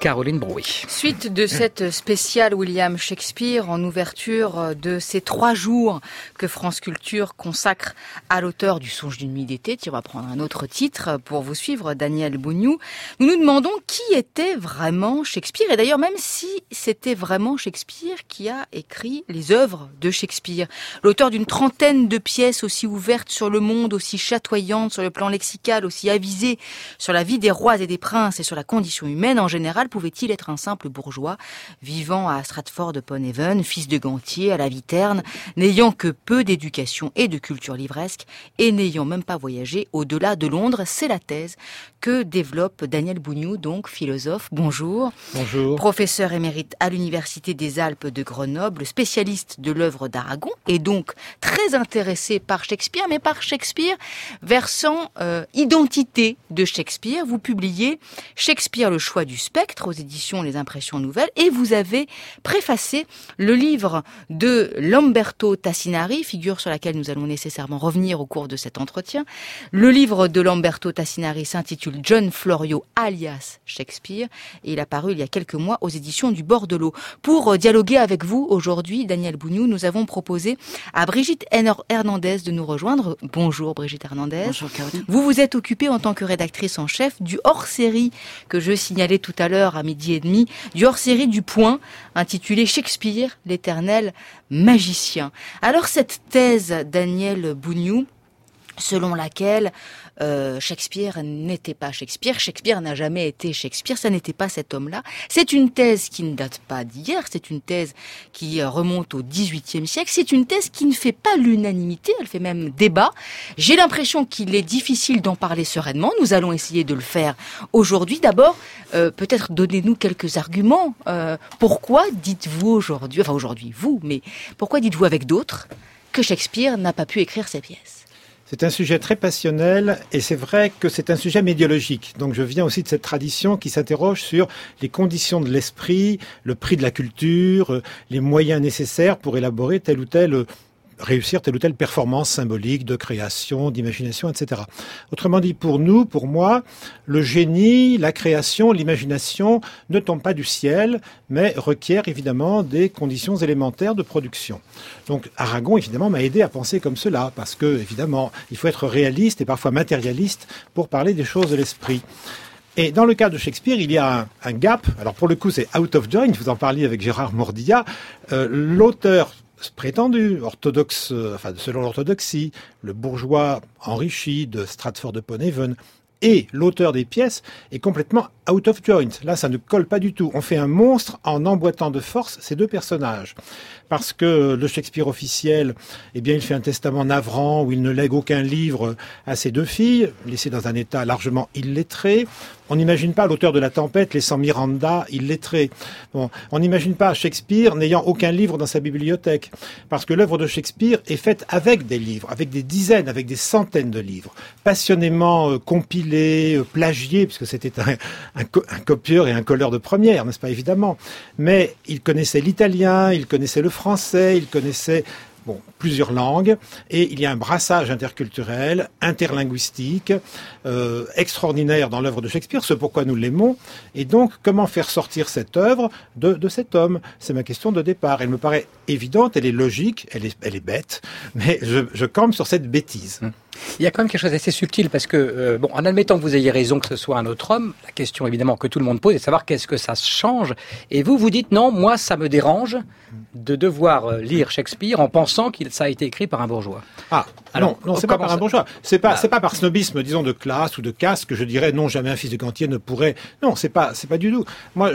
Caroline Brouy. Suite de cette spéciale William Shakespeare en ouverture de ces 3 jours que France Culture consacre à l'auteur du Songe d'une nuit d'été. On va prendre un autre titre pour vous suivre, Daniel Bougnou. Nous nous demandons qui était vraiment Shakespeare, et d'ailleurs même si c'était vraiment Shakespeare qui a écrit les œuvres de Shakespeare. L'auteur d'une 30aine de pièces aussi ouvertes sur le monde, aussi chatoyantes sur le plan lexical, aussi avisées sur la vie des rois et des princes et sur la condition humaine en général, pouvait-il être un simple bourgeois vivant à Stratford-upon-Avon, fils de gantier à la vie terne, n'ayant que peu d'éducation et de culture livresque et n'ayant même pas voyagé au-delà de Londres? C'est la thèse que développe Daniel Bougnou, donc philosophe. Bonjour. Bonjour. Professeur émérite à l'Université des Alpes de Grenoble, spécialiste de l'œuvre d'Aragon et donc très intéressé par Shakespeare, mais par Shakespeare versant identité de Shakespeare. Vous publiez Shakespeare, le choix du spectre aux éditions Les Impressions Nouvelles et vous avez préfacé le livre de Lamberto Tassinari, figure sur laquelle nous allons nécessairement revenir au cours de cet entretien. Le livre de Lamberto Tassinari s'intitule John Florio alias Shakespeare et il a paru il y a quelques mois aux éditions du Bord de l'Eau. Pour dialoguer avec vous aujourd'hui, Daniel Bougnou, nous avons proposé à Brigitte Hernandez de nous rejoindre. Bonjour Brigitte Hernandez. Bonjour Caroline. Vous vous êtes occupée en tant que rédactrice en chef du hors-série que je signalais tout à l'heure à 12h30, du hors-série du Point, intitulé Shakespeare, l'éternel magicien. Alors cette thèse, Daniel Bougnou, selon laquelle Shakespeare n'était pas Shakespeare, Shakespeare n'a jamais été Shakespeare, ça n'était pas cet homme-là. C'est une thèse qui ne date pas d'hier, c'est une thèse qui remonte au XVIIIe siècle, c'est une thèse qui ne fait pas l'unanimité, elle fait même débat. J'ai l'impression qu'il est difficile d'en parler sereinement, nous allons essayer de le faire aujourd'hui. D'abord, peut-être donnez-nous quelques arguments. Pourquoi dites-vous aujourd'hui, enfin aujourd'hui vous, mais pourquoi dites-vous avec d'autres que Shakespeare n'a pas pu écrire ses pièces ? C'est un sujet très passionnel et c'est vrai que c'est un sujet médiologique. Donc je viens aussi de cette tradition qui s'interroge sur les conditions de l'esprit, le prix de la culture, les moyens nécessaires pour élaborer réussir telle ou telle performance symbolique de création, d'imagination, etc. Autrement dit, pour nous, pour moi, le génie, la création, l'imagination ne tombent pas du ciel, mais requièrent évidemment des conditions élémentaires de production. Donc Aragon, évidemment, m'a aidé à penser comme cela, parce que, évidemment, il faut être réaliste et parfois matérialiste pour parler des choses de l'esprit. Et dans le cas de Shakespeare, il y a un gap. Alors pour le coup, c'est out of joint. Vous en parliez avec Gérard Mordillat. L'auteur prétendu, orthodoxe, selon l'orthodoxie, le bourgeois enrichi de Stratford-upon-Avon, et l'auteur des pièces est complètement out of joint. Là, ça ne colle pas du tout. On fait un monstre en emboîtant de force ces deux personnages. Parce que le Shakespeare officiel, il fait un testament navrant où il ne lègue aucun livre à ses 2 filles, laissées dans un état largement illettré. On n'imagine pas l'auteur de La Tempête laissant Miranda illettrée. Bon, on n'imagine pas Shakespeare n'ayant aucun livre dans sa bibliothèque. Parce que l'œuvre de Shakespeare est faite avec des livres, avec des dizaines, avec des centaines de livres, passionnément compilés, plagiés, puisque c'était un copieur et un colleur de première, n'est-ce pas, évidemment. Mais il connaissait l'italien, il connaissait le français, il connaissait plusieurs langues, et il y a un brassage interculturel, interlinguistique, extraordinaire dans l'œuvre de Shakespeare, ce pourquoi nous l'aimons. Et donc, comment faire sortir cette œuvre de cet homme? C'est ma question de départ. Elle me paraît évidente, elle est logique, elle est bête, mais je campe sur cette bêtise. Il y a quand même quelque chose d'assez subtil parce que, en admettant que vous ayez raison que ce soit un autre homme, la question évidemment que tout le monde pose est de savoir qu'est-ce que ça change. Et vous dites non, moi ça me dérange de devoir lire Shakespeare en pensant que ça a été écrit par un bourgeois. Ah, alors, non, c'est pas par un bourgeois. C'est pas par snobisme, disons, de classe ou de caste que je dirais non, jamais un fils de gantier ne pourrait. Non, c'est pas du tout. Moi,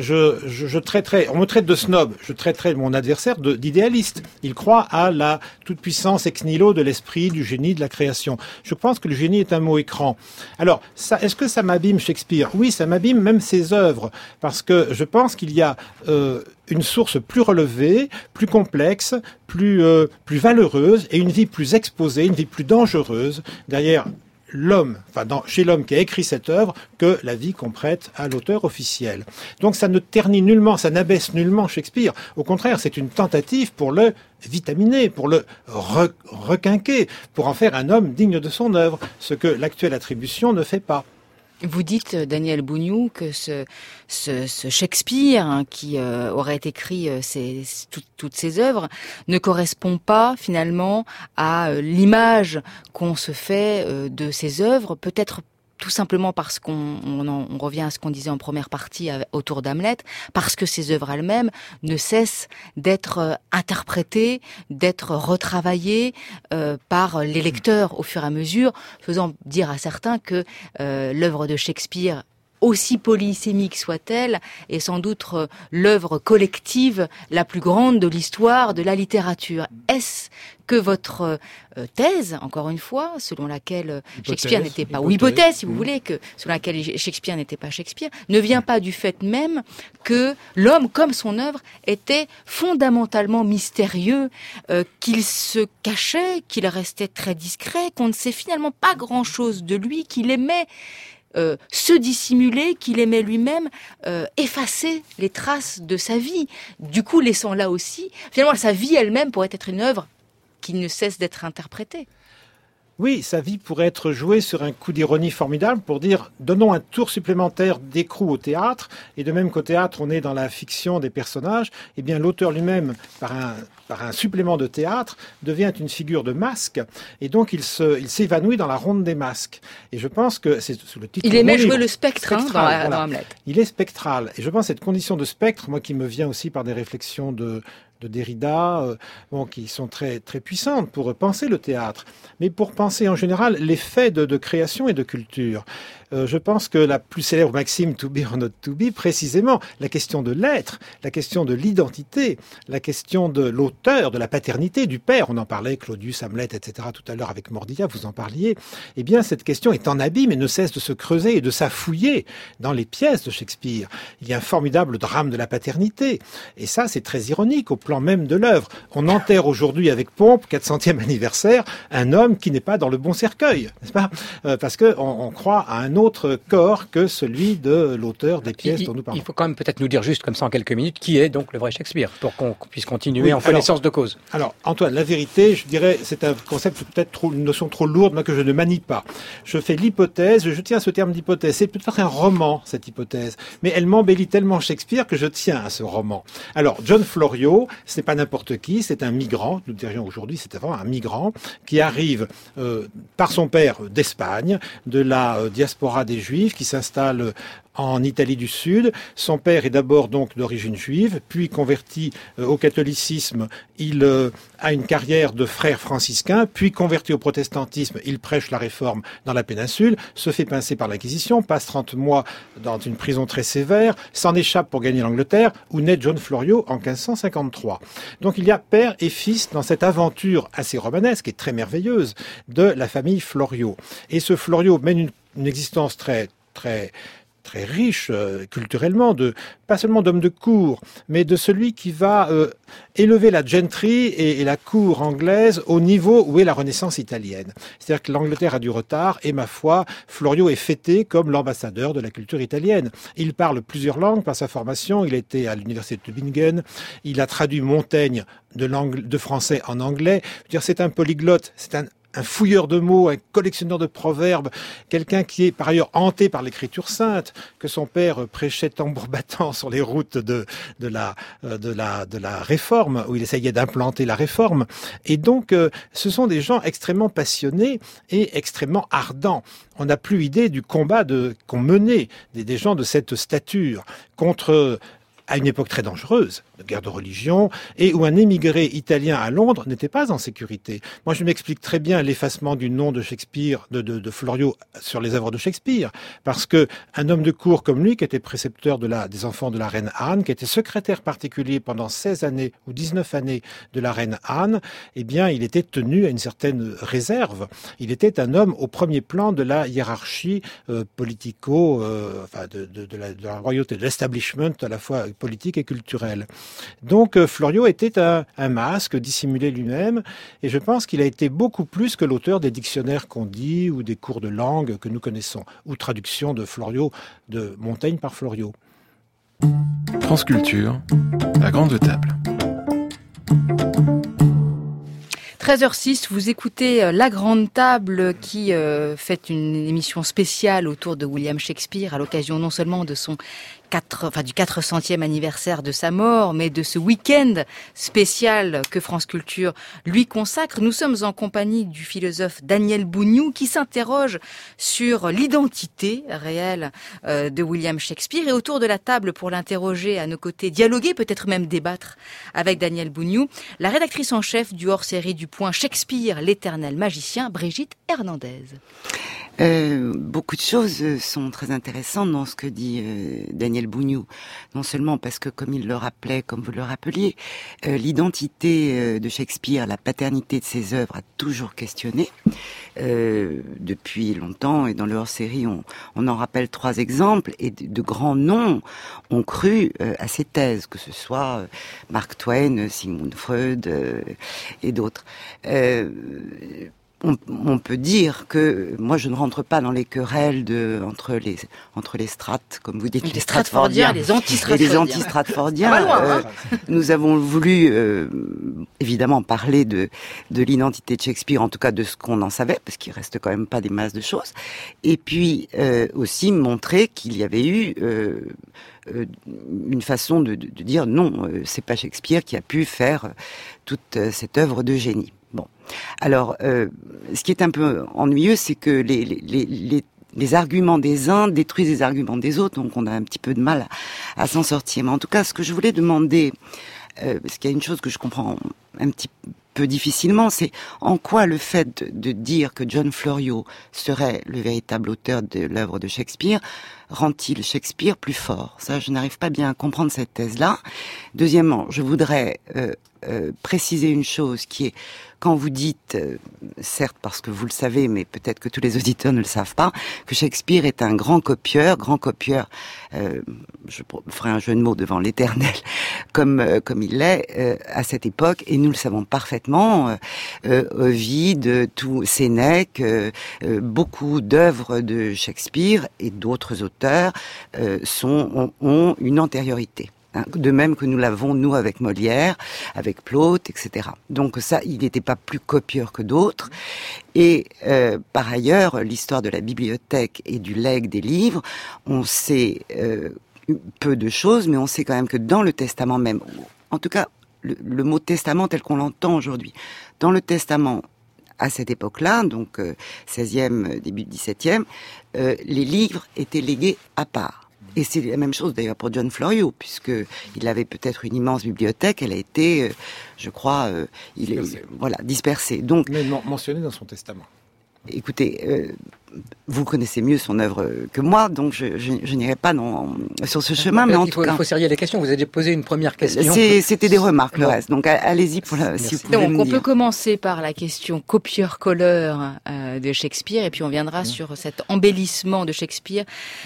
on me traite de snob. Je traiterais mon adversaire d'idéaliste. Il croit à la toute-puissance ex nihilo de l'esprit, du génie, de la création. Je pense que le génie est un mot écran. Alors, est-ce que ça m'abîme Shakespeare? Oui, ça m'abîme même ses œuvres, parce que je pense qu'il y a une source plus relevée, plus complexe, plus valeureuse et une vie plus exposée, une vie plus dangereuse derrière chez l'homme qui a écrit cette œuvre, que la vie qu'on prête à l'auteur officiel. Donc ça ne ternit nullement, ça n'abaisse nullement Shakespeare. Au contraire, c'est une tentative pour le vitaminer, pour le requinquer, pour en faire un homme digne de son œuvre, ce que l'actuelle attribution ne fait pas. Vous dites, Daniel Bougnoux, que ce Shakespeare qui aurait écrit toutes ses œuvres ne correspond pas finalement à l'image qu'on se fait de ses œuvres, peut-être tout simplement parce qu'on revient à ce qu'on disait en première partie autour d'Hamlet, parce que ces œuvres elles-mêmes ne cessent d'être interprétées, d'être retravaillées par les lecteurs au fur et à mesure, faisant dire à certains que l'œuvre de Shakespeare, aussi polysémique soit-elle, est sans doute l'œuvre collective la plus grande de l'histoire de la littérature. Est-ce que votre thèse, encore une fois, selon laquelle Shakespeare n'était pas, ou hypothèse, si vous voulez, selon laquelle Shakespeare n'était pas Shakespeare, ne vient pas du fait même que l'homme, comme son œuvre, était fondamentalement mystérieux, qu'il se cachait, qu'il restait très discret, qu'on ne sait finalement pas grand-chose de lui, qu'il aimait se dissimuler, qu'il aimait lui-même effacer les traces de sa vie, du coup laissant là aussi, finalement sa vie elle-même pourrait être une œuvre qui ne cesse d'être interprétée. Oui, sa vie pourrait être jouée sur un coup d'ironie formidable pour dire donnons un tour supplémentaire d'écrou au théâtre, et de même qu'au théâtre on est dans la fiction des personnages, eh bien l'auteur lui-même, par un supplément de théâtre, devient une figure de masque, et donc il s'évanouit dans la ronde des masques. Et je pense que c'est sous le titre. Il aimait jouer le spectre dans Hamlet. Il est spectral, et je pense que cette condition de spectre, moi qui me vient aussi par des réflexions de Derrida, qui sont très très puissantes pour penser le théâtre, mais pour penser en général les faits de création et de culture. Je pense que la plus célèbre maxime to be or not to be, précisément, la question de l'être, la question de l'identité, la question de l'auteur, de la paternité, du père, on en parlait, Claudius, Hamlet, etc. tout à l'heure avec Mordilla, vous en parliez, eh bien cette question est en abîme et ne cesse de se creuser et de s'affouiller dans les pièces de Shakespeare. Il y a un formidable drame de la paternité, et ça c'est très ironique au plan même de l'œuvre. On enterre aujourd'hui avec pompe, 400e anniversaire, un homme qui n'est pas dans le bon cercueil, n'est-ce pas ? Parce que on croit à un autre corps que celui de l'auteur des pièces dont nous parlons. Il faut quand même peut-être nous dire juste comme ça en quelques minutes qui est donc le vrai Shakespeare, pour qu'on puisse continuer en connaissance de cause. Alors Antoine, la vérité, je dirais, c'est un concept peut-être une notion trop lourde, moi que je ne manie pas. Je fais l'hypothèse, je tiens à ce terme d'hypothèse, c'est peut-être un roman cette hypothèse, mais elle m'embellit tellement Shakespeare que je tiens à ce roman. Alors John Florio, ce n'est pas n'importe qui, c'est un migrant, nous dirions aujourd'hui c'est vraiment un migrant, qui arrive par son père d'Espagne, de la diaspora des Juifs, qui s'installe en Italie du Sud. Son père est d'abord donc d'origine juive, puis converti au catholicisme. Il a une carrière de frère franciscain, puis converti au protestantisme. Il prêche la réforme dans la péninsule, se fait pincer par l'Inquisition, passe 30 mois dans une prison très sévère, s'en échappe pour gagner l'Angleterre, où naît John Florio en 1553. Donc il y a père et fils dans cette aventure assez romanesque et très merveilleuse de la famille Florio. Et ce Florio mène une existence très riche culturellement, pas seulement d'homme de cour, mais de celui qui va élever la gentry et la cour anglaise au niveau où est la Renaissance italienne. C'est-à-dire que l'Angleterre a du retard et, ma foi, Florio est fêté comme l'ambassadeur de la culture italienne. Il parle plusieurs langues par sa formation, il était à l'université de Tübingen, il a traduit Montaigne de français en anglais. Je veux dire, c'est un polyglotte, c'est un fouilleur de mots, un collectionneur de proverbes, quelqu'un qui est par ailleurs hanté par l'écriture sainte, que son père prêchait tambour battant sur les routes de la réforme, où il essayait d'implanter la réforme. Et donc, ce sont des gens extrêmement passionnés et extrêmement ardents. On n'a plus idée du combat qu'ont mené des gens de cette stature contre à une époque très dangereuse, de guerre de religion, et où un émigré italien à Londres n'était pas en sécurité. Moi, je m'explique très bien l'effacement du nom de Shakespeare, de Florio, sur les œuvres de Shakespeare, parce que un homme de cour comme lui, qui était précepteur des enfants de la reine Anne, qui était secrétaire particulier pendant 16 années ou 19 années de la reine Anne, eh bien, il était tenu à une certaine réserve. Il était un homme au premier plan de la hiérarchie de la royauté, de l'establishment à la fois politique et culturelle. Donc Florio était un masque dissimulé lui-même, et je pense qu'il a été beaucoup plus que l'auteur des dictionnaires qu'on dit ou des cours de langue que nous connaissons, ou traduction de Florio, de Montaigne par Florio. France Culture, la grande table. 13h06, vous écoutez La Grande Table qui fait une émission spéciale autour de William Shakespeare à l'occasion non seulement de son du 400e anniversaire de sa mort, mais de ce week-end spécial que France Culture lui consacre. Nous sommes en compagnie du philosophe Daniel Bougnoux qui s'interroge sur l'identité réelle de William Shakespeare. Et autour de la table pour l'interroger à nos côtés, dialoguer, peut-être même débattre avec Daniel Bougnoux, la rédactrice en chef du hors-série du Point Shakespeare, l'éternel magicien, Brigitte Hernandez. Beaucoup de choses sont très intéressantes dans ce que dit Daniel Bougnoux. Non seulement parce que, comme il le rappelait, comme vous le rappeliez, l'identité de Shakespeare, la paternité de ses œuvres a toujours questionné depuis longtemps. Et dans le hors-série, on en rappelle 3 exemples. Et de grands noms ont cru à ces thèses, que ce soit Mark Twain, Sigmund Freud et d'autres. On peut dire que moi je ne rentre pas dans les querelles entre les strates, comme vous dites, les Stratfordiens, les anti-Stratfordiens. Et les anti-Stratfordiens. Nous avons voulu évidemment parler de l'identité de Shakespeare, en tout cas de ce qu'on en savait, parce qu'il reste quand même pas des masses de choses. Et puis aussi montrer qu'il y avait eu une façon de dire non, c'est pas Shakespeare qui a pu faire toute cette œuvre de génie. Bon, alors, ce qui est un peu ennuyeux, c'est que les arguments des uns détruisent les arguments des autres, donc on a un petit peu de mal à s'en sortir. Mais en tout cas, ce que je voulais demander, parce qu'il y a une chose que je comprends un petit peu difficilement, c'est en quoi le fait de dire que John Florio serait le véritable auteur de l'œuvre de Shakespeare rend-il Shakespeare plus fort? Ça, je n'arrive pas bien à comprendre cette thèse-là. Deuxièmement, je voudrais préciser une chose qui est, quand vous dites, certes parce que vous le savez, mais peut-être que tous les auditeurs ne le savent pas, que Shakespeare est un grand copieur, je ferai un jeu de mots devant l'Éternel, comme il l'est à cette époque, et nous le savons parfaitement. Ovide, Sénèque, beaucoup d'œuvres de Shakespeare et d'autres auteurs ont une antériorité. De même que nous l'avons, nous, avec Molière, avec Plaute, etc. Donc ça, il n'était pas plus copieur que d'autres. Et par ailleurs, l'histoire de la bibliothèque et du legs des livres, on sait peu de choses, mais on sait quand même que dans le Testament même, en tout cas, le mot testament tel qu'on l'entend aujourd'hui, dans le Testament, à cette époque-là, donc 16e, début 17e, les livres étaient légués à part. Et c'est la même chose d'ailleurs pour John Florio, puisque il avait peut-être une immense bibliothèque, elle a été, je crois, dispersée. Donc, mais mentionné dans son testament. Écoutez, vous connaissez mieux son œuvre que moi, donc je n'irai pas sur ce chemin. Mais en tout cas, il faut serrer les questions. Vous avez posé une première question. C'était des remarques, le reste. Donc allez-y si vous pouvez me dire. Donc on peut commencer par la question copieur-colleur de Shakespeare, et puis on viendra sur cet embellissement de Shakespeare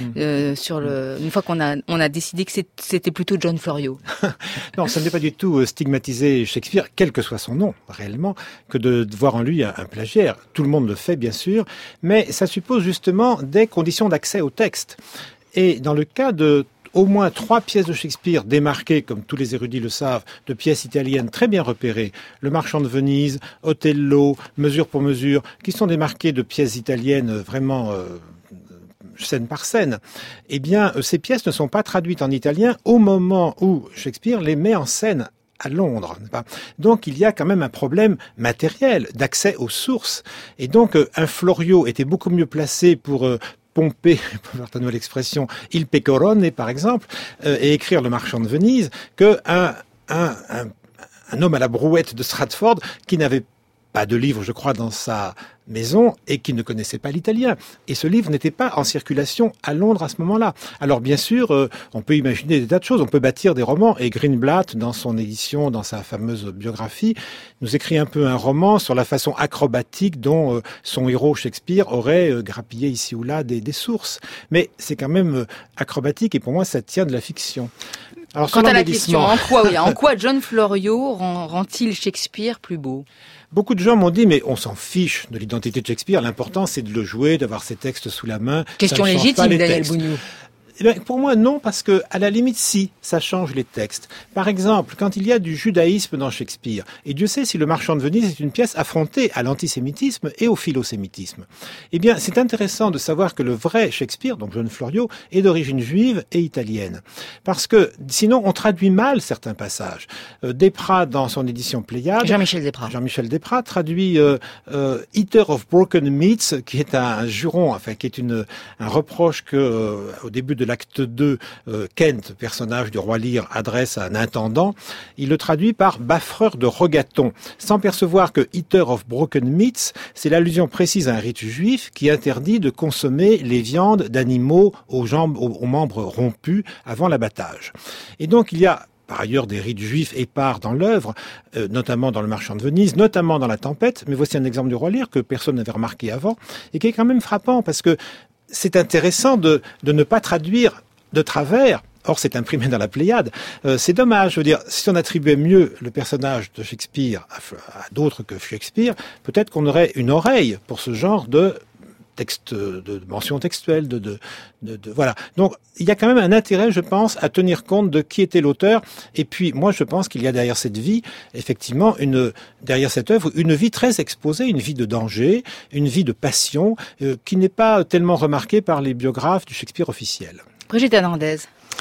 une fois qu'on a décidé que c'était plutôt John Florio. Non, ça n'est pas du tout stigmatiser Shakespeare, quel que soit son nom, réellement, que de voir en lui un plagiaire. Tout le monde le fait, bien sûr, mais ça suppose justement des conditions d'accès au texte. Et dans le cas de au moins 3 pièces de Shakespeare démarquées, comme tous les érudits le savent, de pièces italiennes très bien repérées, Le Marchand de Venise, Othello, Mesure pour mesure, qui sont démarquées de pièces italiennes vraiment scène par scène, eh bien, ces pièces ne sont pas traduites en italien au moment où Shakespeare les met en scène à Londres. Donc il y a quand même un problème matériel d'accès aux sources. Et donc un Florio était beaucoup mieux placé pour pomper, pardonnez-moi l'expression, Il Pecorone par exemple, et écrire Le Marchand de Venise, que un homme à la brouette de Stratford qui n'avait pas de livre, je crois, dans sa maison et qui ne connaissait pas l'italien. Et ce livre n'était pas en circulation à Londres à ce moment-là. Alors bien sûr, on peut imaginer des tas de choses, on peut bâtir des romans. Et Greenblatt, dans son édition, dans sa fameuse biographie, nous écrit un peu un roman sur la façon acrobatique dont son héros Shakespeare aurait grappillé ici ou là des sources. Mais c'est quand même acrobatique et pour moi ça tient de la fiction. Alors, quant à la question, en quoi John Florio rend-il Shakespeare plus beau ? Beaucoup de gens m'ont dit, mais on s'en fiche de l'identité de Shakespeare, l'important c'est de le jouer, d'avoir ses textes sous la main. Question légitime, Daniel Bougnoux. Pour moi, non, parce que, à la limite, si, ça change les textes. Par exemple, quand il y a du judaïsme dans Shakespeare, et Dieu sait si Le Marchand de Venise est une pièce affrontée à l'antisémitisme et au philosémitisme, eh bien, c'est intéressant de savoir que le vrai Shakespeare, donc John Florio, est d'origine juive et italienne. Parce que, sinon, on traduit mal certains passages. Desprats, dans son édition Pléiade, Jean-Michel Desprats traduit Eater of Broken Meats, qui est un juron, enfin, qui est un reproche que, au début de l'acte 2, Kent, personnage du roi Lear, adresse à un intendant. Il le traduit par baffereur de rogatons, sans percevoir que Eater of Broken Meats, c'est l'allusion précise à un rite juif qui interdit de consommer les viandes d'animaux aux membres rompus avant l'abattage. Et donc il y a par ailleurs des rites juifs épars dans l'œuvre, notamment dans Le Marchand de Venise, notamment dans La Tempête, mais voici un exemple du roi Lear que personne n'avait remarqué avant, et qui est quand même frappant, parce que c'est intéressant de ne pas traduire de travers. Or, c'est imprimé dans la Pléiade. C'est dommage. Je veux dire, si on attribuait mieux le personnage de Shakespeare à d'autres que Shakespeare, peut-être qu'on aurait une oreille pour ce genre de texte, de mention textuelle, voilà. Donc, il y a quand même un intérêt, je pense, à tenir compte de qui était l'auteur. Et puis, moi, je pense qu'il y a derrière cette vie, effectivement, derrière cette œuvre, une vie très exposée, une vie de danger, une vie de passion, qui n'est pas tellement remarquée par les biographes du Shakespeare officiel. Brigitte Hernandez.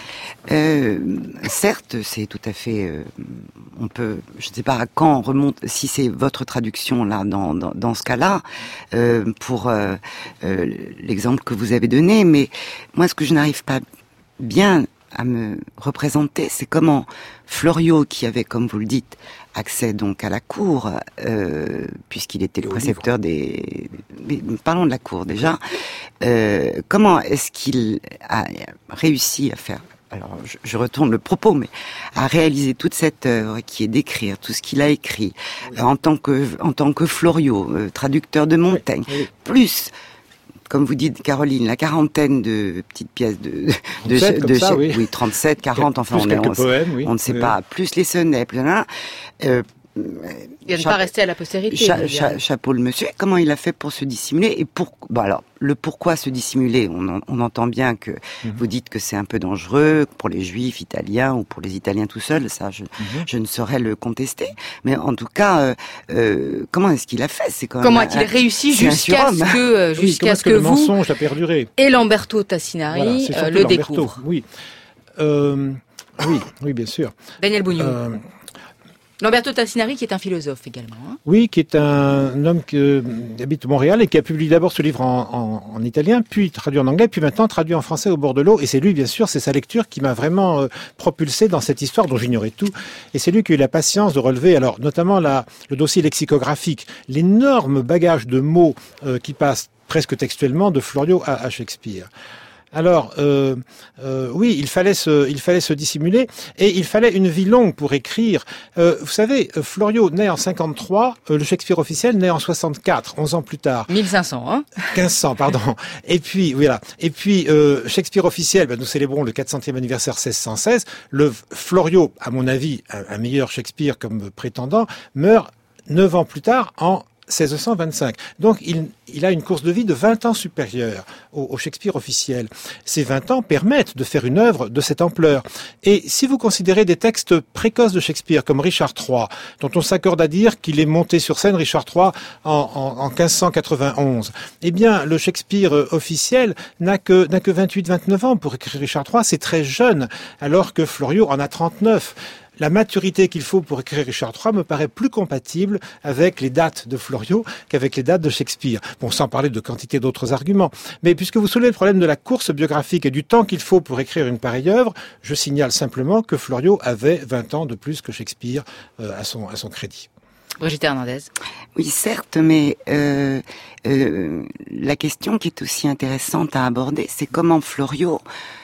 Certes, c'est tout à fait. On peut, je ne sais pas à quand remonte, si c'est votre traduction là dans ce cas-là, pour l'exemple que vous avez donné. Mais moi, ce que je n'arrive pas bien à me représenter, c'est comment Florio, qui avait, comme vous le dites, accès donc à la cour, puisqu'il était le précepteur des. Mais parlons de la cour déjà. Comment est-ce qu'il a réussi à faire? Alors, je retourne le propos, mais à réaliser toute cette œuvre qui est d'écrire tout ce qu'il a écrit en tant que Florio, traducteur de Montaigne, plus, comme vous dites, Caroline, la quarantaine de petites pièces de 37, 40, enfin, on ne sait pas, plus les sonnets, plus il ne pas rester à la postérité. Chapeau le monsieur. Comment il a fait pour se dissimuler et alors le pourquoi se dissimuler, on entend bien que vous dites que c'est un peu dangereux pour les Juifs italiens ou pour les Italiens tout seuls. Ça, je ne saurais le contester. Mais en tout cas, comment est-ce qu'il a fait? C'est comment a-t-il réussi jusqu'à ce que le vous mensonge a perduré et Lamberto Tassinari le découvrent? Oui, bien sûr. Daniel Bougnou. Lamberto Tassinari, qui est un philosophe également. Hein. Oui, qui est un homme qui habite Montréal et qui a publié d'abord ce livre en italien, puis traduit en anglais, puis maintenant traduit en français au bord de l'eau. Et c'est lui, bien sûr, c'est sa lecture qui m'a vraiment propulsé dans cette histoire dont j'ignorais tout. Et c'est lui qui a eu la patience de relever, alors notamment le dossier lexicographique, l'énorme bagage de mots qui passe presque textuellement de Florio à Shakespeare. Alors, oui, il fallait se dissimuler et il fallait une vie longue pour écrire. Vous savez, Florio naît en 53, le Shakespeare officiel naît en 64, 11 ans plus tard. 1500, hein 1500, pardon. Et puis, voilà. Et puis, Shakespeare officiel, nous célébrons le 400e anniversaire 1616. Le Florio, à mon avis, un meilleur Shakespeare comme prétendant, meurt 9 ans plus tard en 1625. Donc, il a une course de vie de 20 ans supérieure au Shakespeare officiel. Ces 20 ans permettent de faire une œuvre de cette ampleur. Et si vous considérez des textes précoces de Shakespeare, comme Richard III, dont on s'accorde à dire qu'il est monté sur scène, Richard III, en 1591, eh bien, le Shakespeare officiel n'a que 28-29 ans pour écrire Richard III. C'est très jeune, alors que Florio en a 39. La maturité qu'il faut pour écrire Richard III me paraît plus compatible avec les dates de Florio qu'avec les dates de Shakespeare. Bon, sans parler de quantité d'autres arguments. Mais puisque vous soulevez le problème de la course biographique et du temps qu'il faut pour écrire une pareille œuvre, je signale simplement que Florio avait 20 ans de plus que Shakespeare à son crédit. Brigitte Hernandez. Oui, certes, mais la question qui est aussi intéressante à aborder, c'est comment Florio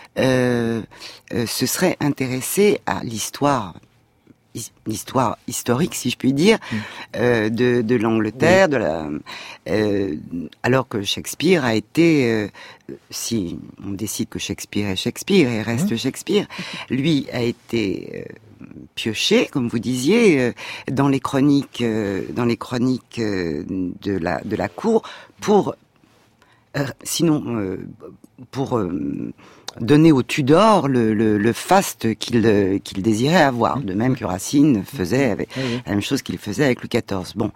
se serait intéressé à l'histoire historique, si je puis dire, de l'Angleterre, alors que Shakespeare a été, si on décide que Shakespeare est Shakespeare et reste Shakespeare, lui a été pioché, comme vous disiez, dans les chroniques de la cour pour donner aux Tudors le faste qu'il désirait avoir. De même que Racine faisait la même chose qu'il faisait avec Louis XIV. Bon.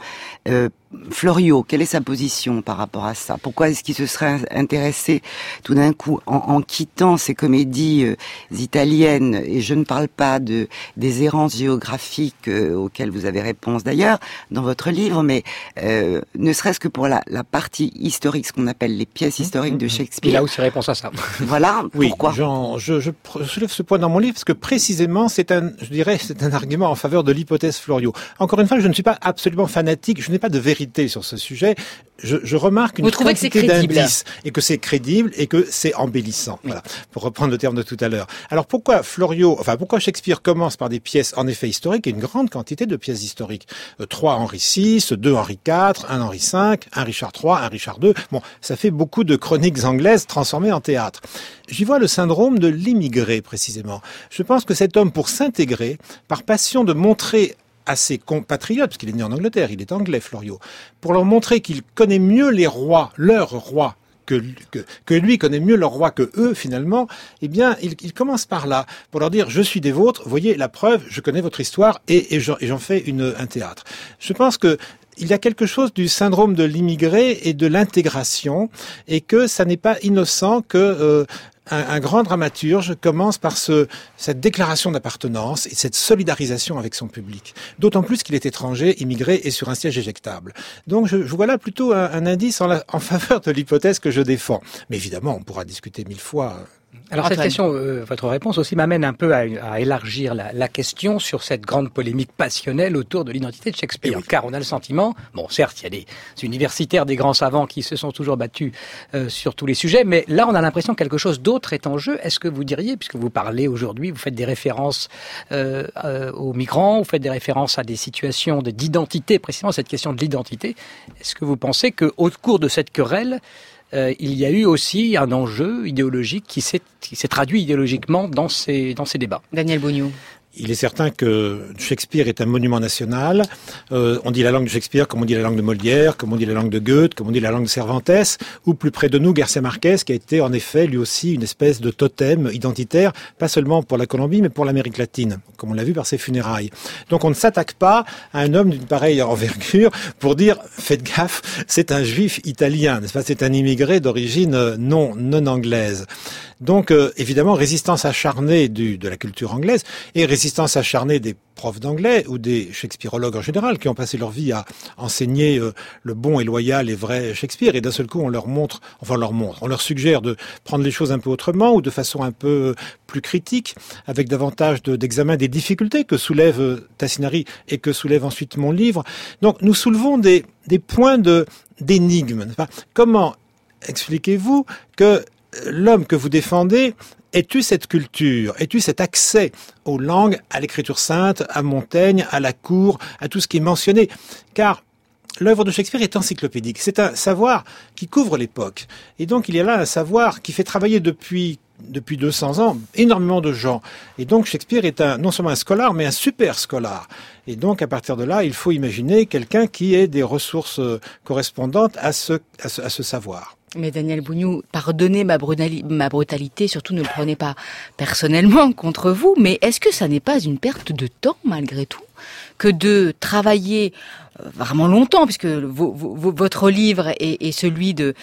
Florio, quelle est sa position par rapport à ça? Pourquoi est-ce qu'il se serait intéressé tout d'un coup en quittant ces comédies italiennes, et je ne parle pas des errances géographiques auxquelles vous avez réponse d'ailleurs dans votre livre, mais ne serait-ce que pour la partie historique, ce qu'on appelle les pièces historiques de Shakespeare. Il a aussi réponse à ça. Voilà, oui, pourquoi je soulève ce point dans mon livre parce que précisément c'est un argument en faveur de l'hypothèse Florio. Encore une fois, je ne suis pas absolument fanatique, je n'ai pas de vérité sur ce sujet. Je remarque une quantité d'indices et que c'est crédible et que c'est embellissant. Oui. Voilà, pour reprendre le terme de tout à l'heure. Alors pourquoi Shakespeare commence par des pièces en effet historiques et une grande quantité de pièces historiques. 3 Henri VI, 2 Henri IV, 1 Henri V, 1 Richard III, 1 Richard II. Bon, ça fait beaucoup de chroniques anglaises transformées en théâtre. J'y vois le syndrome de l'immigré précisément. Je pense que cet homme, pour s'intégrer, par passion de montrer à ses compatriotes, parce qu'il est né en Angleterre, il est anglais, Florio, pour leur montrer qu'il connaît mieux les rois, leurs rois, que lui connaît mieux leur roi que eux, finalement, eh bien, il commence par là, pour leur dire, je suis des vôtres, voyez la preuve, je connais votre histoire, et j'en fais un théâtre. Je pense que il y a quelque chose du syndrome de l'immigré et de l'intégration, et que ça n'est pas innocent que un grand dramaturge commence par cette déclaration d'appartenance et cette solidarisation avec son public. D'autant plus qu'il est étranger, immigré et sur un siège éjectable. Donc je vois là plutôt un indice en faveur de l'hypothèse que je défends. Mais évidemment, on pourra discuter 1000 fois. Alors cette question, votre réponse aussi m'amène un peu à élargir la question sur cette grande polémique passionnelle autour de l'identité de Shakespeare. Oui. Car on a le sentiment, bon certes il y a des universitaires, des grands savants qui se sont toujours battus sur tous les sujets, mais là on a l'impression que quelque chose d'autre est en jeu. Est-ce que vous diriez, puisque vous parlez aujourd'hui, vous faites des références aux migrants, vous faites des références à des situations d'identité, précisément cette question de l'identité, est-ce que vous pensez qu'au cours de cette querelle, il y a eu aussi un enjeu idéologique qui s'est traduit idéologiquement dans ces débats? Daniel Bougnou. Il est certain que Shakespeare est un monument national. On dit la langue de Shakespeare comme on dit la langue de Molière, comme on dit la langue de Goethe, comme on dit la langue de Cervantes, ou plus près de nous, Garcia Marquez, qui a été en effet lui aussi une espèce de totem identitaire, pas seulement pour la Colombie, mais pour l'Amérique latine, comme on l'a vu par ses funérailles. Donc on ne s'attaque pas à un homme d'une pareille envergure pour dire « faites gaffe, c'est un juif italien, n'est-ce pas ? C'est un immigré d'origine non anglaise ». Donc, évidemment, résistance acharnée de la culture anglaise et résistance acharnée des profs d'anglais ou des shakespearologues en général qui ont passé leur vie à enseigner le bon et loyal et vrai Shakespeare. Et d'un seul coup, on leur suggère de prendre les choses un peu autrement ou de façon un peu plus critique, avec davantage d'examen des difficultés que soulève Tassinari et que soulève ensuite mon livre. Donc, nous soulevons des points d'énigme. Comment expliquez-vous que l'homme que vous défendez ait eu cette culture, ait eu cet accès aux langues, à l'écriture sainte, à Montaigne, à la cour, à tout ce qui est mentionné? Car l'œuvre de Shakespeare est encyclopédique. C'est un savoir qui couvre l'époque. Et donc il y a là un savoir qui fait travailler depuis 200 ans énormément de gens. Et donc Shakespeare est non seulement un scolar, mais un super scolar. Et donc à partir de là, il faut imaginer quelqu'un qui ait des ressources correspondantes à ce savoir. Mais Daniel Bougnou, pardonnez ma brutalité, surtout ne le prenez pas personnellement contre vous, mais est-ce que ça n'est pas une perte de temps malgré tout que de travailler vraiment longtemps, puisque votre livre et celui de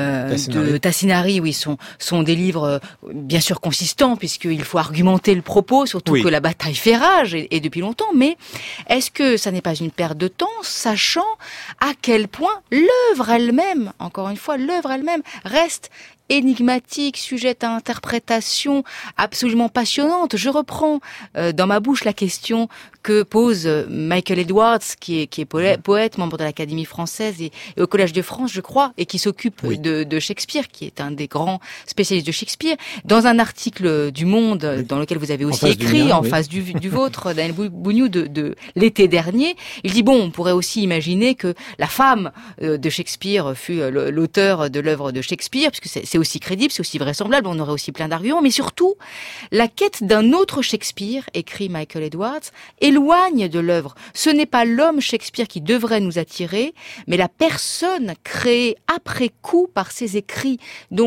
Tassinari, oui, sont des livres bien sûr consistants, puisqu'il faut argumenter le propos, surtout que la bataille fait rage et depuis longtemps. Mais est-ce que ça n'est pas une perte de temps, sachant à quel point l'œuvre elle-même, encore une fois, l'œuvre elle-même reste énigmatique, sujette à interprétation absolument passionnante. Je reprends dans ma bouche la question que pose Michael Edwards, qui est poète, membre de l'Académie française et au Collège de France, je crois, et qui s'occupe de Shakespeare, qui est un des grands spécialistes de Shakespeare. Dans un article du Monde, dans lequel vous avez aussi écrit, en face du vôtre, Daniel Bougnou, de l'été dernier, il dit, on pourrait aussi imaginer que la femme de Shakespeare fut l'auteur de l'œuvre de Shakespeare, puisque c'est aussi crédible, c'est aussi vraisemblable, on aurait aussi plein d'arguments, mais surtout, la quête d'un autre Shakespeare, écrit Michael Edwards, éloigne de l'œuvre. Ce n'est pas l'homme Shakespeare qui devrait nous attirer, mais la personne créée après coup par ses écrits. Donc,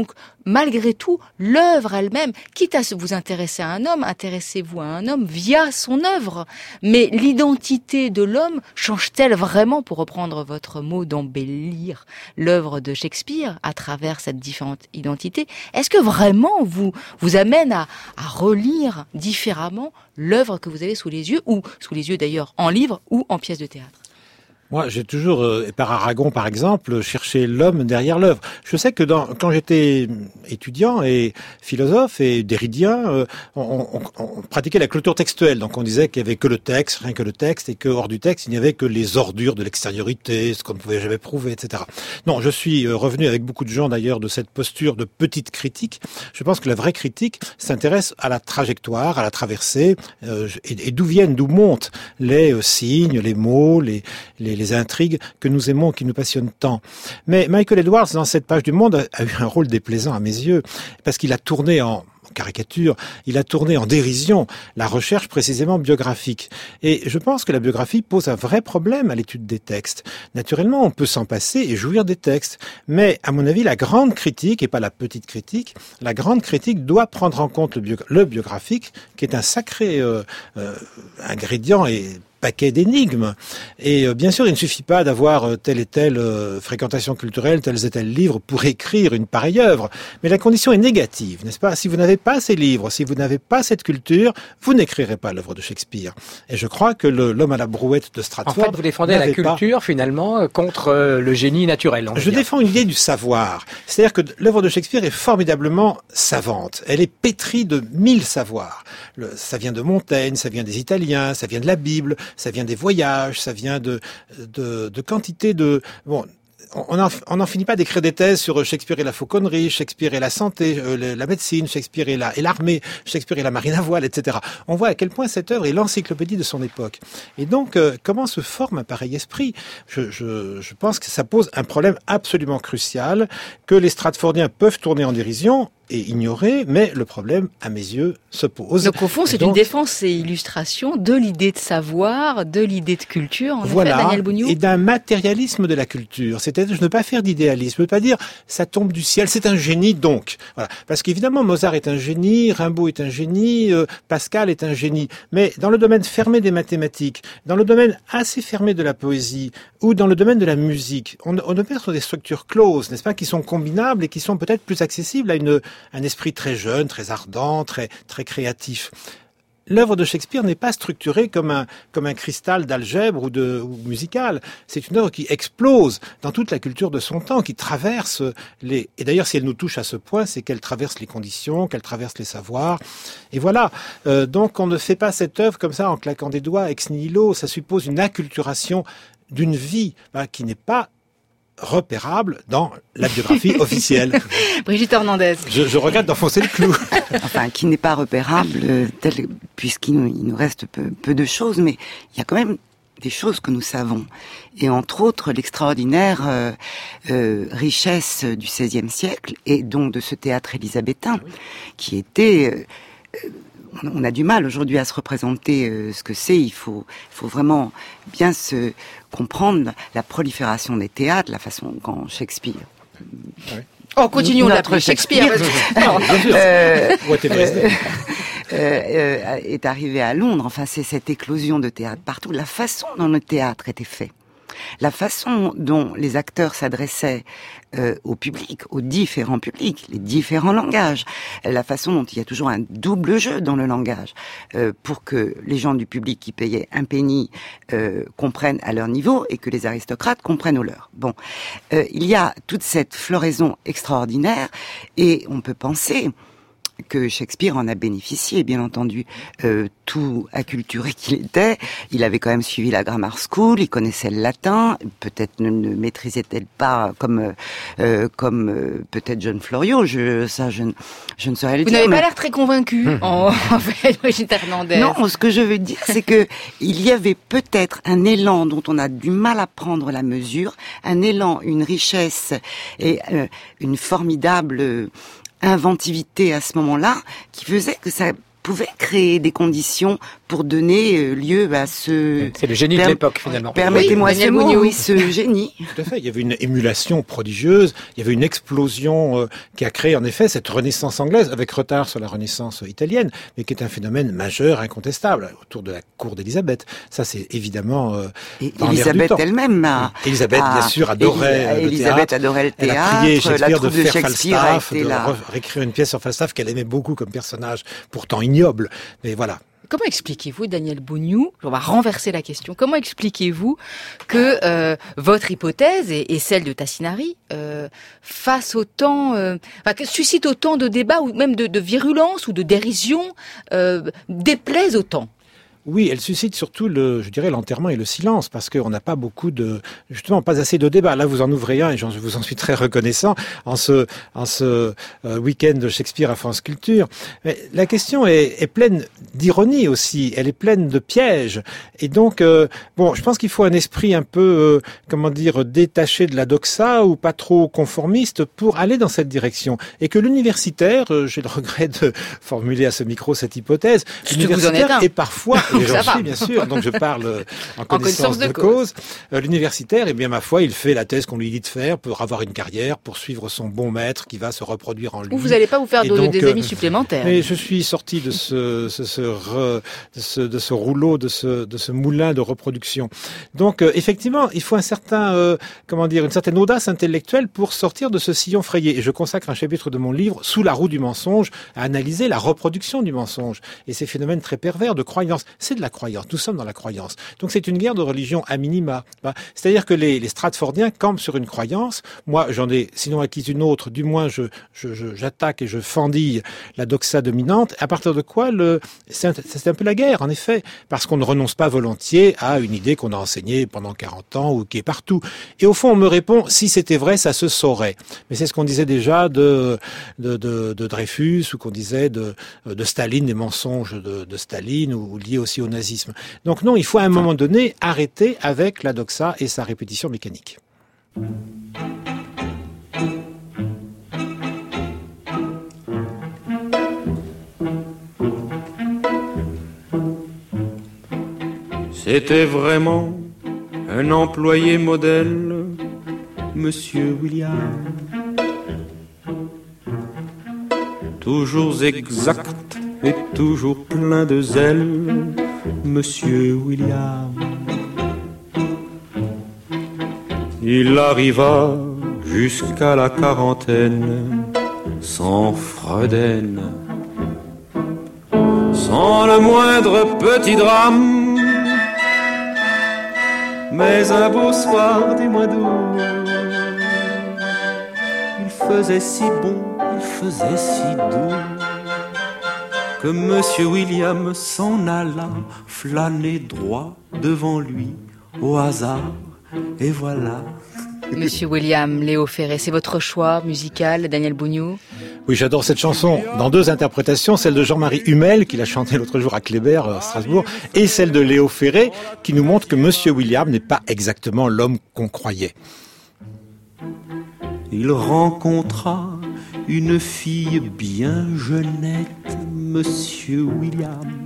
malgré tout, l'œuvre elle-même, quitte à vous intéresser à un homme, intéressez-vous à un homme via son œuvre. Mais l'identité de l'homme change-t-elle vraiment, pour reprendre votre mot, d'embellir l'œuvre de Shakespeare à travers cette différente identité? Est-ce que vraiment vous amène à relire différemment l'œuvre que vous avez sous les yeux, ou sous les yeux d'ailleurs en livre ou en pièce de théâtre? Moi, j'ai toujours, par Aragon par exemple, cherché l'homme derrière l'œuvre. Je sais que quand j'étais étudiant et philosophe et déridien, on pratiquait la culture textuelle. Donc on disait qu'il y avait que le texte, rien que le texte, et que hors du texte, il n'y avait que les ordures de l'extériorité, ce qu'on ne pouvait jamais prouver, etc. Non, je suis revenu avec beaucoup de gens d'ailleurs de cette posture de petite critique. Je pense que la vraie critique s'intéresse à la trajectoire, à la traversée, et d'où montent les signes, les mots, les intrigues que nous aimons, qui nous passionnent tant. Mais Michael Edwards, dans cette page du Monde, a eu un rôle déplaisant à mes yeux, parce qu'il a tourné en caricature, il a tourné en dérision la recherche précisément biographique. Et je pense que la biographie pose un vrai problème à l'étude des textes. Naturellement, on peut s'en passer et jouir des textes. Mais, à mon avis, la grande critique, et pas la petite critique, la grande critique doit prendre en compte le biographique, qui est un sacré ingrédient et paquet d'énigmes. Et bien sûr, il ne suffit pas d'avoir telle et telle fréquentation culturelle, tels et tels livres pour écrire une pareille œuvre. Mais la condition est négative, n'est-ce pas? Si vous n'avez pas ces livres, si vous n'avez pas cette culture, vous n'écrirez pas l'œuvre de Shakespeare. Et je crois que l'homme à la brouette de Stratford... En fait, vous défendez la culture, finalement, contre le génie naturel. Je défends une idée du savoir. C'est-à-dire que l'œuvre de Shakespeare est formidablement savante. Elle est pétrie de 1000 savoirs. Ça vient de Montaigne, ça vient des Italiens, ça vient de la Bible, ça vient des voyages, ça vient de quantité de... Bon, on n'en finit pas d'écrire des thèses sur Shakespeare et la fauconnerie, Shakespeare et la santé, la médecine, Shakespeare et l'armée, Shakespeare et la marine à voile, etc. On voit à quel point cette œuvre est l'encyclopédie de son époque. Et donc, comment se forme un pareil esprit? Je pense que ça pose un problème absolument crucial, que les Stratfordiens peuvent tourner en dérision et ignorer, mais le problème, à mes yeux, se pose. Donc au fond, c'est une défense et illustration de l'idée de savoir, de l'idée de culture, en voilà, effet, Daniel Bougnoux. Et d'un matérialisme de la culture. C'est-à-dire, je ne veux pas faire d'idéalisme, je ne veux pas dire ça tombe du ciel, c'est un génie donc. Voilà. Parce qu'évidemment, Mozart est un génie, Rimbaud est un génie, Pascal est un génie. Mais dans le domaine fermé des mathématiques, dans le domaine assez fermé de la poésie, ou dans le domaine de la musique, on opère sur des structures closes, n'est-ce pas, qui sont combinables et qui sont peut-être plus accessibles à un esprit très jeune, très ardent, très créatif. L'œuvre de Shakespeare n'est pas structurée comme un cristal d'algèbre ou musical. C'est une œuvre qui explose dans toute la culture de son temps, qui traverse et d'ailleurs, si elle nous touche à ce point, c'est qu'elle traverse les conditions, qu'elle traverse les savoirs. Et voilà. Donc, on ne fait pas cette œuvre comme ça en claquant des doigts, ex nihilo. Ça suppose une acculturation d'une vie qui n'est pas repérable dans la biographie officielle. Brigitte Hernandez. Je regrette d'enfoncer le clou. Enfin, qui n'est pas repérable, puisqu'il nous reste peu de choses, mais il y a quand même des choses que nous savons. Et entre autres, l'extraordinaire richesse du XVIe siècle, et donc de ce théâtre élisabétain, qui était... on a du mal aujourd'hui à se représenter ce que c'est. Il faut vraiment bien se comprendre la prolifération des théâtres, la façon quand Shakespeare... Oui. Oh, continuons l'appeler Shakespeare. Est arrivé à Londres. Enfin, c'est cette éclosion de théâtre partout. La façon dont le théâtre était fait, la façon dont les acteurs s'adressaient au public, aux différents publics, les différents langages, la façon dont il y a toujours un double jeu dans le langage, pour que les gens du public qui payaient un penny comprennent à leur niveau et que les aristocrates comprennent au leur. Bon, il y a toute cette floraison extraordinaire et on peut penser que Shakespeare en a bénéficié, bien entendu, tout acculturé qu'il était. Il avait quand même suivi la grammar school, il connaissait le latin, peut-être ne maîtrisait-elle pas comme peut-être John Florio, je ne saurais le dire. Vous n'avez pas l'air très convaincu, en fait, Brigitte Hernandez. Non, ce que je veux dire, c'est que il y avait peut-être un élan dont on a du mal à prendre la mesure, un élan, une richesse et une formidable inventivité à ce moment-là, qui faisait que ça pouvait créer des conditions pour donner lieu à ce... C'est le génie de l'époque, finalement. Permettez-moi ce mot, oui, ce génie. Tout à fait. Il y avait une émulation prodigieuse, il y avait une explosion qui a créé en effet cette Renaissance anglaise, avec retard sur la Renaissance italienne, mais qui est un phénomène majeur, incontestable, autour de la cour d'Élisabeth. Ça, c'est évidemment dans Élisabeth l'air du temps. elle-même Élisabeth, bien sûr, adorait le Élisabeth théâtre. adorait le Elle a théâtre, prié la Shakespeare troupe de faire Shakespeare a Falstaff, été de là. réécrire une pièce sur Falstaff qu'elle aimait beaucoup comme personnage, pourtant ignoble. Mais voilà. Comment expliquez-vous, Daniel Bougnou, on va renverser la question, comment expliquez-vous que votre hypothèse et celle de Tassinari fasse autant, suscite autant de débats ou même de virulence ou de dérision, déplaise autant? Oui, elle suscite surtout l'enterrement et le silence, parce qu'on n'a pas pas assez de débats. Là, vous en ouvrez un, et je vous en suis très reconnaissant, en ce week-end de Shakespeare à France Culture. Mais la question est pleine d'ironie aussi, elle est pleine de pièges. Et donc, je pense qu'il faut un esprit un peu, détaché de la doxa, ou pas trop conformiste, pour aller dans cette direction. Et que l'universitaire, j'ai le regret de formuler à ce micro cette hypothèse, l'universitaire est parfois... J'en suis, bien sûr, donc je parle en connaissance de cause. L'universitaire, ma foi, il fait la thèse qu'on lui dit de faire pour avoir une carrière, pour suivre son bon maître qui va se reproduire en lui. Ou vous n'allez pas vous faire des amis supplémentaires. Mais je suis sorti de ce rouleau, de ce moulin de reproduction. Donc, effectivement, il faut une certaine audace intellectuelle pour sortir de ce sillon frayé. Et je consacre un chapitre de mon livre, Sous la roue du mensonge, à analyser la reproduction du mensonge et ces phénomènes très pervers de croyance. C'est de la croyance. Nous sommes dans la croyance. Donc c'est une guerre de religion à minima. C'est-à-dire que les Stratfordiens campent sur une croyance. Moi, j'en ai sinon acquis une autre. Du moins, j'attaque et je fendille la doxa dominante. À partir de quoi c'est un peu la guerre, en effet, parce qu'on ne renonce pas volontiers à une idée qu'on a enseignée pendant 40 ans ou qui est partout. Et au fond, on me répond, si c'était vrai, ça se saurait. Mais c'est ce qu'on disait déjà de Dreyfus, ou qu'on disait de Staline, des mensonges de Staline, ou liés aussi au nazisme. Donc non, il faut à un moment donné arrêter avec la doxa et sa répétition mécanique. C'était vraiment un employé modèle, Monsieur William. Toujours exact et toujours plein de zèle, Monsieur William. Il arriva jusqu'à la quarantaine sans Freuden, sans le moindre petit drame. Mais un beau soir du mois d'août, il faisait si bon, il faisait si doux, que Monsieur William s'en alla flâner droit devant lui au hasard, et voilà. Monsieur William, Léo Ferré, c'est votre choix musical, Daniel Bougnou? Oui, j'adore cette chanson dans deux interprétations, celle de Jean-Marie Hummel, qui l'a chantée l'autre jour à Kléber, à Strasbourg, et celle de Léo Ferré, qui nous montre que Monsieur William n'est pas exactement l'homme qu'on croyait. Il rencontra une fille bien jeunette, Monsieur William.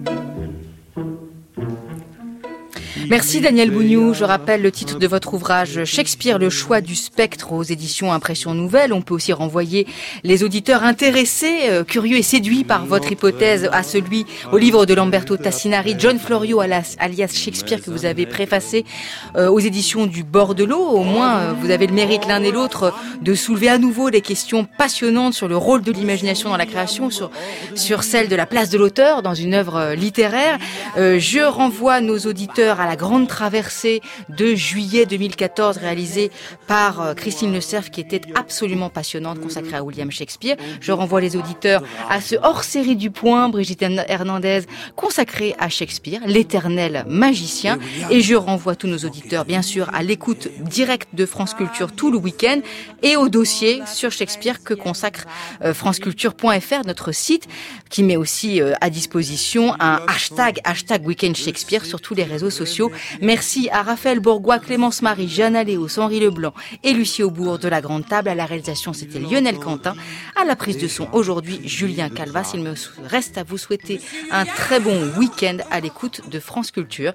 Merci Daniel Bougnou. Je rappelle le titre de votre ouvrage Shakespeare, le choix du spectre aux éditions Impressions Nouvelles. On peut aussi renvoyer les auditeurs intéressés, curieux et séduits par votre hypothèse au livre de Lamberto Tassinari, John Florio alias Shakespeare, que vous avez préfacé aux éditions du Bord de l'eau. Au moins, vous avez le mérite l'un et l'autre de soulever à nouveau des questions passionnantes sur le rôle de l'imagination dans la création, sur celle de la place de l'auteur dans une œuvre littéraire. Je renvoie nos auditeurs à la grande traversée de juillet 2014 réalisée par Christine Le Cerf, qui était absolument passionnante, consacrée à William Shakespeare. Je renvoie les auditeurs à ce hors-série du Point, Brigitte Hernandez, consacré à Shakespeare, l'éternel magicien. Et je renvoie tous nos auditeurs, bien sûr, à l'écoute directe de France Culture tout le week-end et au dossier sur Shakespeare que consacre franceculture.fr, notre site, qui met aussi à disposition un hashtag Weekend Shakespeare sur tous les réseaux sociaux. studio. Merci à Raphaël Bourgois, Clémence Marie, Jeanne Aléos, Henri Leblanc et Lucie Aubourg de la Grande Table. À la réalisation, c'était Lionel Quentin. À la prise de son, aujourd'hui, Julien Calvas. Il me reste à vous souhaiter un très bon week-end à l'écoute de France Culture.